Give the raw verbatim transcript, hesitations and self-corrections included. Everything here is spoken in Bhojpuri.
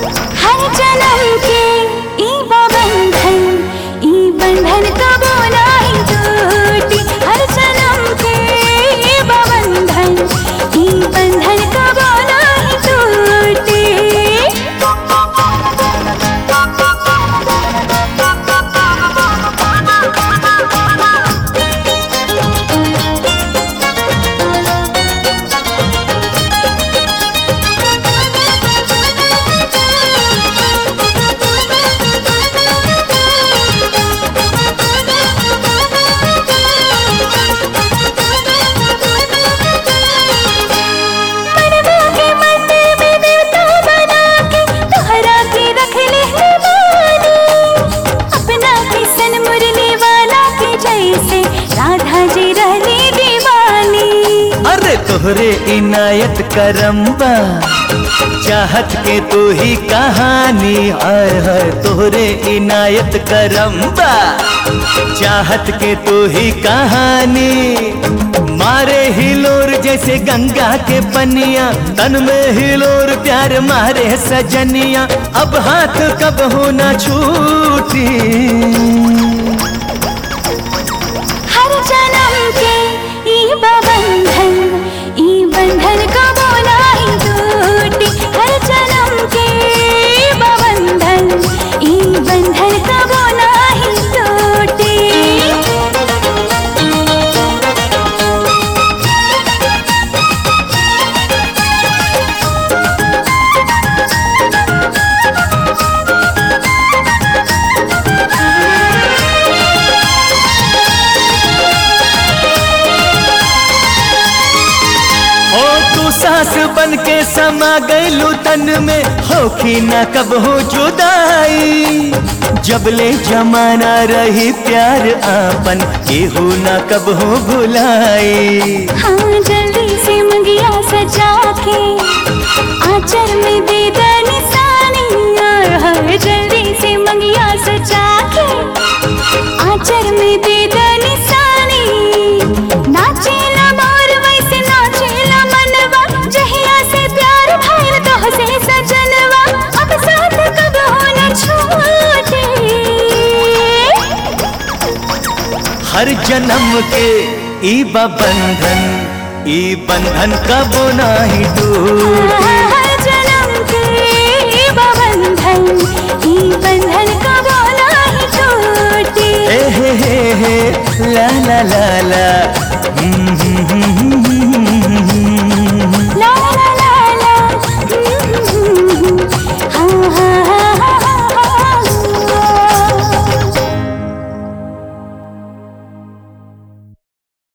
हर जन्म के ई बंधन, ई बंधन कबो नाही टूटी। हर जन्म के ई बंधन, ई बंधन कबो नाही टूटी। राधा जी रहली दीवानी। अरे तोहरे इनायत करम्बा, चाहत के तू ही कहानी। हाय हाय तोहरे इनायत करम्बा, चाहत के तू ही कहानी। मारे हिलोर जैसे गंगा के पनिया, तन में हिलोर प्यार मारे सजनिया। अब हाथ कब हो ना छूटी। हर जन्म के ई बंधन, ई बंधन कबो नाही टूटी। हर जन्म के ई बंधन, ई बंधन कबो नाही टूटी। सास बन के समा गईलू तन में, होखी न कब हो जुदाई। जबले जमाना रही प्यार आपन, केहू न कब हो भुलाई। हाँ जल्दी से मंगिया सजा के, आंचल में दे दे निशानी। हर जल्दी से मंगिया सजा के, आंचल में दे दे निशानी। नाचे ना मोर वैसे नाचे ना मनवा, जहिया से प्यार भइल तोह से सजनवा। अब साथ कब हो न छूटे। हर जन्म के ई बंधन, ई बंधन कबो नाही टूटे।